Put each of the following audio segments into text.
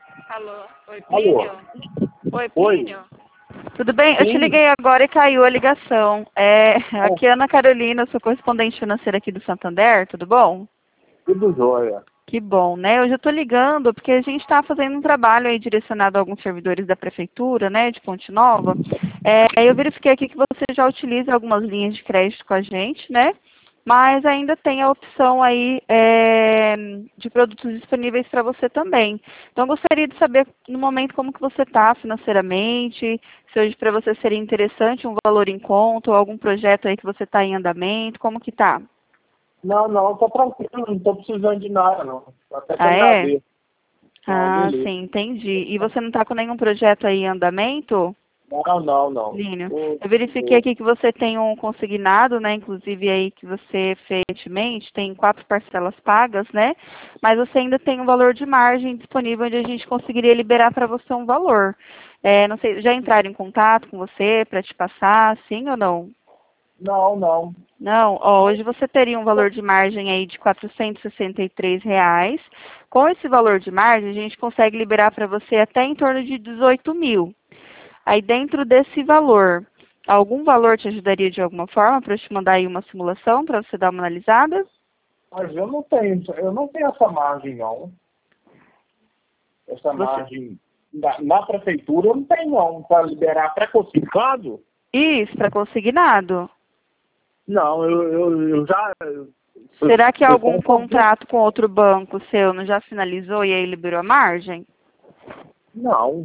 Alô? Oi, Alô? Plínio? Oi, Oi. Plínio? Tudo bem? Eu te Sim. liguei agora e caiu a ligação. Aqui é Ana Carolina, eu sou correspondente financeira aqui do Santander, tudo bom? Tudo jóia. Que bom, né? Hoje eu estou ligando porque a gente está fazendo um trabalho aí direcionado a alguns servidores da prefeitura, né, de Ponte Nova. Eu verifiquei aqui que você já utiliza algumas linhas de crédito com a gente, né? Mas ainda tem a opção aí de produtos disponíveis para você também. Então, eu gostaria de saber, no momento, como que você está financeiramente, se hoje para você seria interessante um valor em conta ou algum projeto aí que você está em andamento, como que tá? Não, tô tranquilo, não tô precisando de nada, não. Até que Ah, é? agradeço. Não, Ah, beleza. sim, entendi. E você não está com nenhum projeto aí em andamento, Não. Línio? Tô- Eu verifiquei tô- aqui que você tem um consignado, né? Inclusive aí que você fez recentemente, tem 4 parcelas pagas, né? Mas você ainda tem um valor de margem disponível onde a gente conseguiria liberar para você um valor. Não sei, já entraram em contato com você para te passar, sim ou não? Não. Não, ó, hoje você teria um valor de margem aí de R$ 463. Com esse valor de margem, a gente consegue liberar para você até em torno de 18 mil. Aí dentro desse valor, algum valor te ajudaria de alguma forma para eu te mandar aí uma simulação para você dar uma analisada? Mas eu não tenho essa margem, não. Essa Você... margem na prefeitura eu não tenho, não. Para liberar pré-classificado? Isso, para consignado. Não, eu já... Será que Eu algum tenho convite. contrato com outro banco seu não já finalizou e aí liberou a margem? Não.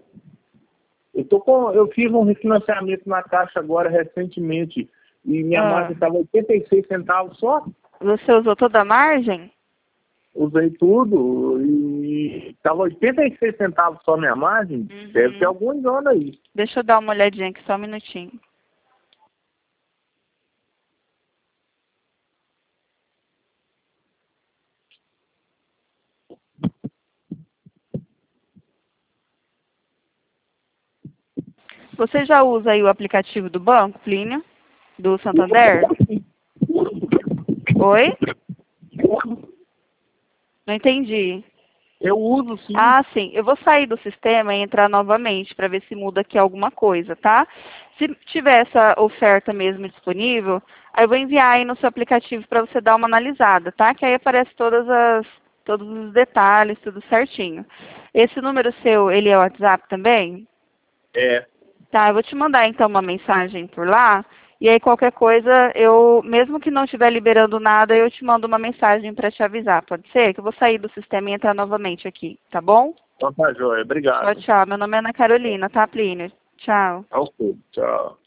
Eu fiz um refinanciamento na Caixa agora recentemente e minha Ah, margem estava 86 centavos só. você usou toda a margem? Usei tudo e estava 86 centavos só minha margem. Deve ter Uhum. algum engano aí. Deixa eu dar uma olhadinha aqui, só um minutinho. Você já usa aí o aplicativo do banco, Plínio? Do Santander? Oi? Não entendi. Eu uso sim. Ah, sim. Eu vou sair do sistema e entrar novamente para ver se muda aqui alguma coisa, tá? Se tiver essa oferta mesmo disponível, aí eu vou enviar aí no seu aplicativo para você dar uma analisada, tá? Que aí aparece todos os detalhes, tudo certinho. Esse número seu, ele é o WhatsApp também? É. Tá, eu vou te mandar então uma mensagem por lá. E aí qualquer coisa, mesmo que não estiver liberando nada, eu te mando uma mensagem para te avisar, pode ser? Que eu vou sair do sistema e entrar novamente aqui, tá bom? Então tá, joia. Tchau, Obrigado. tchau. Meu nome é Ana Carolina, tá, Plínio? Tchau. Ok, tchau.